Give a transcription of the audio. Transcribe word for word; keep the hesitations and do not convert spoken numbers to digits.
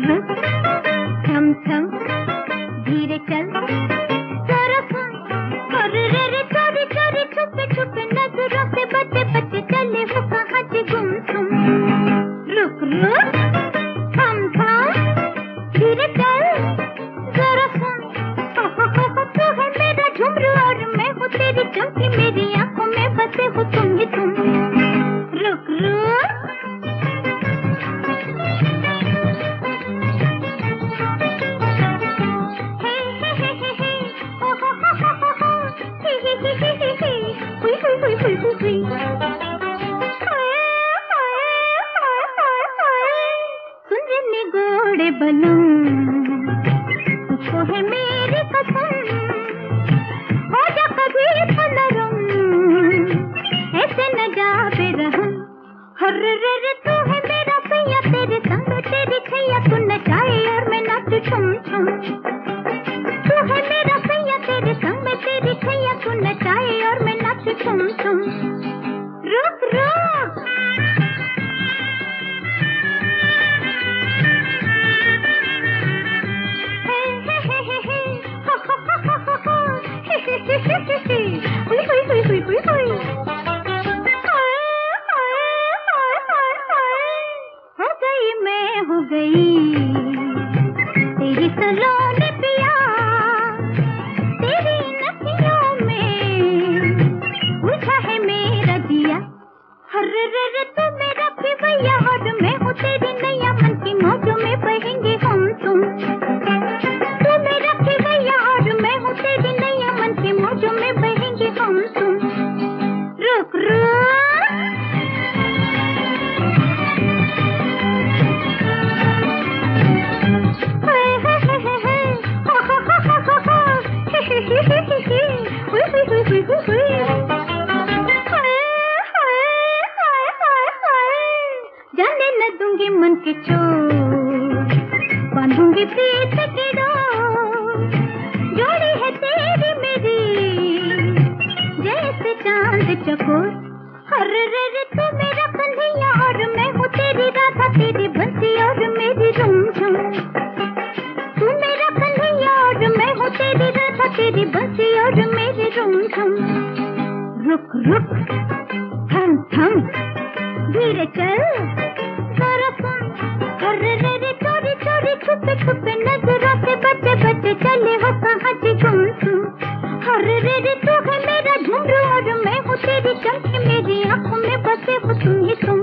रुक थम थम धीरे चल जरा सुन अरे रे रे चोरी चोरी छुपे छुपे नजरों से बचे बचे चले हो कहाँ से गुम तुम। रुक रुक थम थम धीरे चल जरा सुन हो हो हो हो तू है मेरा झुमरू और मैं हूँ तेरी चमकी मेरी आंखों में बसे हो तुम ही तुम। रुक रुक सुन रे निगोड़े बलम तुझको है मेरी कसम हो जा कभी नरम ऐसे न जा बेरहम। हर रे रे तू है मेरा भैया तेरे संग तेरी छैया तू नचाए और मैं नाचू छुम छुम। तू है मेरा भैया तेरे संग तेरी छैया तू नचाए और मैं नाचू छुम छुम। रुक रुक हो गई मैं हो गई तेरी सलोने पिया तेरी नदियों में उलझा है मेरा जिया। हर रे रे तू मेरा भी भैया और मैं हूँ तेरी नैया मन की मौजों में बहेंगे हम तुम। तू मेरा भी भैया और मैं हूँ तेरी नैया मन की मौजों में बहेंगे हम तुम। रुक रुक जाने न दूंगी मन के चोर बांधूंगी प्रीत की डोर जोड़ी है तेरी मेरी जैसे चांद चकोर। हर रे रे तू मेरा कन्हैया और मैं हूँ तेरी राधा तेरी बंसी और मेरी झुमझुम। तू मेरा कन्हैया और मैं हूँ तेरी राधा तेरी बंसी और मेरी झुमझुम। रुक रुक थम थम धीरे चल जरा सुन हर रे रे चोरी चोरी छुपे छुपे नजरों से बचे बचे चले हो कहाँ से गुम तुम। हर रे रे तू है मेरा झुमरू और मैं हूँ तेरी चमकी मेरी आंखों में बसे हो तुम ही तुम।